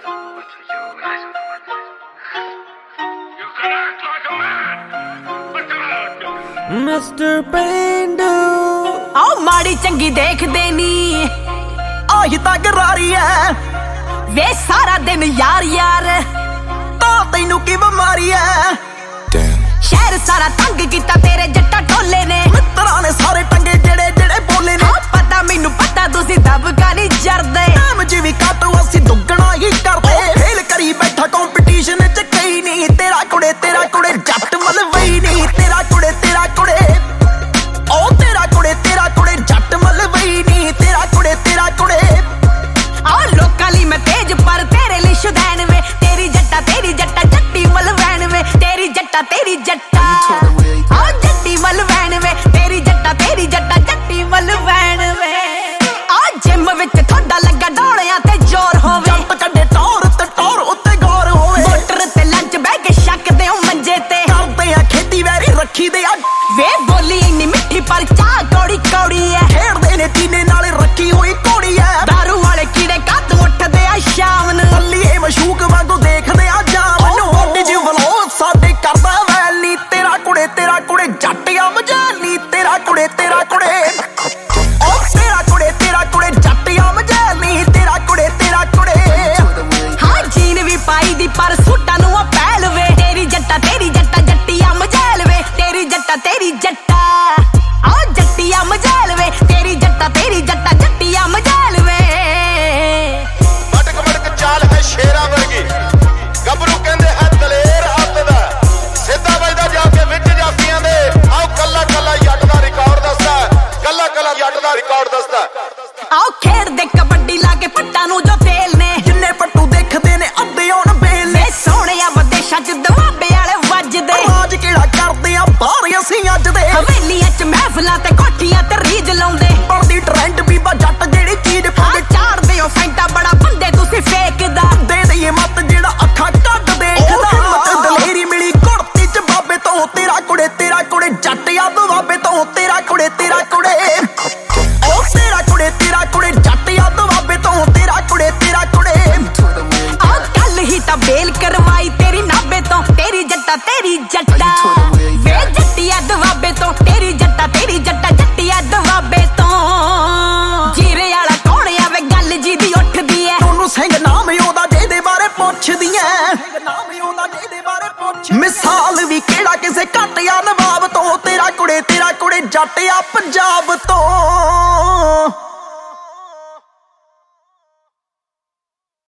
mister ਪੇਂਡੂ ਆਓ ਮਾੜੀ ਚੰਗੀ ਦੇਖਦੇ ਨੀ ਆਹੀ ਤਾਂ ਗਰਾਰੀ ਐ ਵੇ ਸਾਰਾ ਦਿਨ ਯਾਰ ਯਾਰ ਤਾਂ ਤੈਨੂੰ ਕੀ ਬਿਮਾਰੀ ਐ ਸ਼ਹਿਰ ਸਾਰਾ ਤੰਗ ਕੀਤਾ ਤੇਰੇ ਜੱਟਾ ਢੋਲੇ ਨੇ ਮਿੱਤਰਾਂ ਨੇ ਸਾਰੇ ਟੰਗੇ ਜਿਹੜੇ ਜਿਹੜੇ ਬੋਲੇ ਨੇ ਪਤਾ ਮੈਨੂੰ ਪਤਾ ਤੁਸੀਂ ਦਬਕਾ ਨਹੀਂ ਜਰਦੇ ਟਾਈਮ ਚ ਵੀ ਘੱਟ ਅਸੀਂ ਦੁੱਗਣਾ ਹੀ ਕਰਦੇ ਫੇਲ ਕਰੀ ਬੈਠਾ ਕੰਪੀਟੀਸ਼ਨ ਚ ਕਈ ਨਹੀਂ ਤੇਰਾ ਕੁੜੇ ਜੱਟ ਮਲਵਈ ਨਹੀਂ ਤੇਰਾ ਕੁੜੇ ਉਹ ਤੇਰਾ ਕੁੜੇ ਜੱਟ ਮਲਵਈ ਨਹੀਂ ਤੇਰਾ ਕੁੜੇ ਆ ਲੋਕਾਂ ਲਈ ਮੈਂ ਤੇਜ ਪਰ ਤੇਰੇ ਲਈ ਸ਼ੁਦੈਨ ਵੇ ਤੇਰੀ ਜੱਟਾ ਜੱਟੀ ਮਲਵੈਣ ਵੇ ਤੇਰੀ ਜੱਟਾ ਆ ਜੱਟੀ ਮਲਵੈਣ ਵੇ ਤੇਰੀ ਜੱਟਾ ਜੱਟੀ ਮਲਵੈਣ ਵੇ ਆ ਜਿਮ ਵਿੱਚ ਤੁਹਾਡਾ ਲੱਗਾ ਡੋਲਿਆਂ ਤੇ ਜ਼ੋਰ ਹੋਵੇ ਜੰਪ ਕੱਢੇ ਟੌਰ ਤੇ ਟੌਰ ਉੱਤੇ ਗੌਰ ਹੋਵੇ ਮੋਟਰ ਤੇ ਲੰਚ ਬਹਿ ਕੇ ਛੱਕਦੇ ਹੋ ਮੰਜੇ ਤੇ ਕਰਦੇ ਆ ਖੇਤੀ ਵੈਰੀ ਰੱਖੀ ਦੇ ਆ ਵੇ ਬੋਲੀ ਇੰਨੀ ਮਿੱਠੀ ਪਰ ਚਾਹ ਕੌੜੀ ਐ ਖੇਡਦੇ ਨੇ ਟੀਨੇ ਨਾਲ ਰੱਖੀ ਹੋਈ ਘੋੜੀ ਐ ਦਾਰੂ ਵਾਲੇ ਕੀੜੇ ਕੱਦ ਉੱਠਦੇ ਆ ਸ਼ਾਮ ਨੂੰ ਬੱਲੀਏ ਮਸ਼ੂਕ ਵਾਂਗੂ ਦੇਖਦੇ ਆ ਜਾਮ ਨੂੰ ਵੱਡੀ ਜੀ ਵਲੋ ਸਾਡੇ ਕਰਦਾ ਵੈਲ ਨੀ ਤੇਰਾ ਕੁੜੇ ਜੱਟਿਆ ਮਜਾਲ ਨੀ ਤੇਰਾ ਕੁੜੇ ਉਹ ਤੇਰਾ ਕੁੜੇ ਜੱਟਿਆ ਮਜਾਲ ਨੀ ਤੇਰਾ ਕੁੜੇ ਹਾਂ ਜੀਨ ਵੀ ਪਾਈ ਦੀ ਪਰ ਸੂਟਾਂ ਨੂੰ ਆ ਪਹਿਲ ਵੇ ਤੇਰੀ ਜੱਟਾ ਜੱਟੀਆ ਮਜਾਲ ਵੇ ਤੇਰੀ ਜੱਟਾ ਆ ਜੱਟੀਆ ਮਜਾਲ ਵੇ ਤੇਰੀ ਜੱਟਾ ਜੱਟੀਆ ਮਜਾਲ ਵੇ ਮਟਕ ਚਾਲ ਹੈ ਸ਼ੇਰਾਂ ਵਰਗੀ ਗੱਭਰੂ ਕਹਿੰਦੇ ਹੈ ਦਲੇਰ ਹੱਥ ਦਾ ਸਿੱਧਾ ਵੱਜਦਾ ਜਾ ਕੇ ਵਿੱਚ ਜਾਫੀਆਂ ਦੇ ਆਓ ਕੱਲਾ ਜੱਟ ਦਾ ਰਿਕਾਰਡ ਦੱਸਦਾ ਆਓ ਖੇਡਦੇ ਕਬੱਡੀ ਲਾ ਕੇ ਪੱਟਾਂ ਨੂੰ ਜੋ ਤੇਲ ਨੇ ਜਿੰਨੇ ਪੱਟੂ ਦੇਖਦੇ ਨੇ ਅੱਧੇ ਆਉਣ ਬੇਲ ਨੇ ਵੇ ਸੋਹਣਿਆ ਵਿਦੇਸ਼ਾਂ ਚ ਦਵਾਬੇ ਵਾਲੇ ਵੱਜਦੇ ਰਾਜ ਕਿਹੜਾ ਕਰਦੇ ਆ ਬਾਹਰ ਅਸੀਂ ਅੱਜ ਦੇ ਹਵੇਲੀਆਂ ਚ ਮਹਿਫਲਾਂ ਤੇ ਕੋਠੀਆਂ ਤੇ ਰੀਜ ਲਾਉਂਦੇ ਬਣਦੀ ਟ੍ਰੈਂਡ ਬੀਬਾ ਜੱਟ ਜਿਹੜੀ ਚੀਜ਼ ਹਾਂ ਪਾਉਂਦੇ ਚਾੜਦੇ ਹੋ ਫੈਂਟਾ ਬੜਾ ਬੰਦੇ ਤੁਸੀਂ ਫੇਕਦਾ ਦੇ ਦਈਏ ਮੱਤ ਜਿਹੜਾ ਅੱਖਾਂ ਕੱਢ ਦੇਖਦਾ ਹਿੰਮਤ ਦਲੇਰੀ ਮਿਲੀ ਕੁੜਤੀ ਚ ਬਾਬੇ ਤੋਂ ਤੇਰਾ ਕੁੜੇ ਜੱਟ ਯਾਦ ਬਾਬੇ ਤੋਂ ਤੇਰਾ ਕੁੜੇ ਉਹ ਤੇਰਾ ਕੁੜੇ ਜੱਟ ਯਾਦ ਬਾਬੇ ਤੋਂ ਤੇਰਾ ਕੁੜੇ ਆ ਕੱਲ ਹੀ ਤਾਂ ਬੇਲ ਕਰਵਾਈ ਤੇਰੀ ਨਾਬੇ ਤੋਂ ਤੇਰੀ ਜੱਟਾ ਵੇ ਜੱਟੀਆ ਦਵਾਬੇ ਤੋਂ ਤੇਰੀ ਜੱਟਾ ਜੱਟੀਆ ਦਵਾਬੇ ਤੋਂ ਜੀਰੇ ਵਾਲਾ ਕੌਣ ਆ ਵੇ ਗੱਲ ਜੀ ਦੀ ਉੱਠਦੀ ਐ ਉਹਨੂੰ ਸਿੰਘ ਨਾਮ ਉਹਦਾ ਜਿਹਦੇ ਬਾਰੇ ਪੁੱਛਦੀ ਐ ਮਿਸਾਲ ਵੀ ਕਿਹੜਾ ਕਿਸੇ ਘੱਟ ਆ ਨਵਾਬ ਤੋਂ ਤੇਰਾ ਕੁੜੇ ਜੱਟ ਆ ਪੰਜਾਬ ਤੋਂ